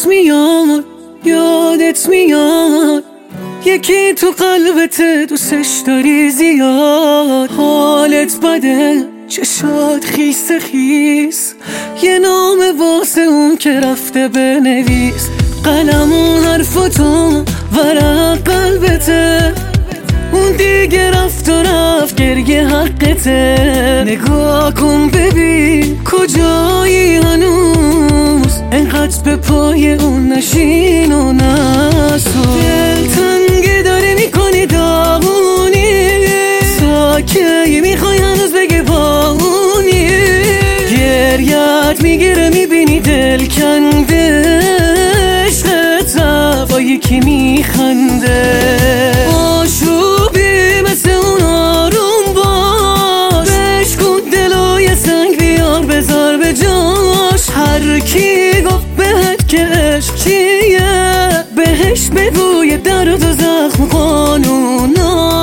یادت میاد، یادت میاد یکی تو قلبت دوستش داری زیاد. حالت بده، چشات خیس خیس، یه نام واسه اون که رفته بنویس. قلم و حرفتو ورق قلبته، اون دیگه رفت و رفت گریه حقته. نگاه کن ببین کجایی هنوز، انقدر به پای اون نشین و نسو. دلتنگی داری میکنی داغونی، ساکی میخوای هنوز بگه باونی. گریت میگیره میبینی دل کنده، عشقت با یکی میخنده. آشوبی مثل اون آروم باش، بشکن دلوی سنگ بیار بذار به جاش. هر کی گفت بهت که عشق چیه، بهش بگو یه درد و زخم قانونا.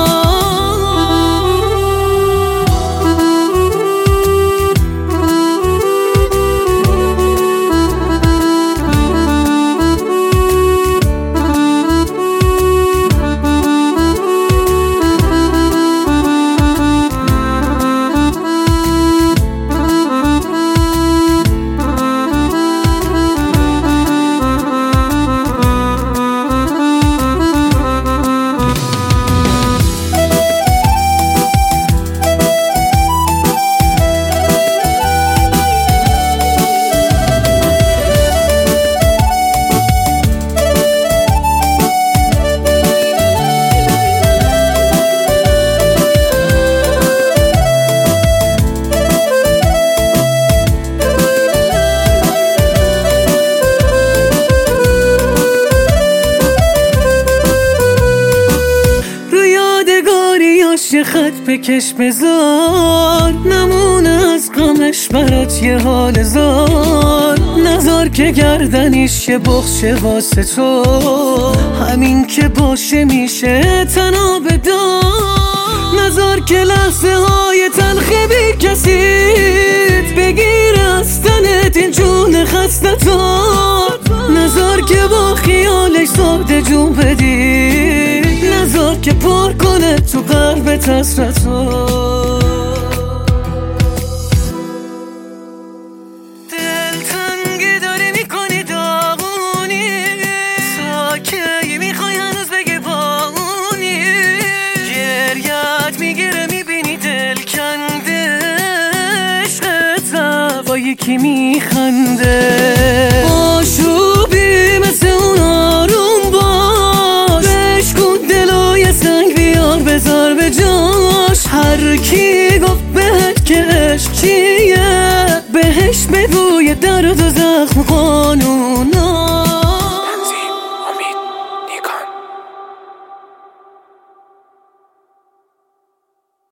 یه خط بکش بذار، نمونه از غمش برات یه حال زار. نذار که گردنش یه بخشه واسه تو، همین که باشه میشه تناب دار. نذار که لحظه های تلخی بی کسیت بگیره از تنت این جون خستتار. نذار که با خیالش ساده جون بدی، نذار که پر کنه تو قلبت حسرتو. دلتنگی داری میکنی داغونی، ساکی میخوای هنوز بگه باونی. گریت میگیره میبینی دل کنده، عشقت با یکی میخنده. آشوبی مثل اون آروم باش، بشکن دلوی سنگ بیار بذار به جاش. هر کی گفت بهت که عشق چیه، بهش بگو یه درد و زخم قانون.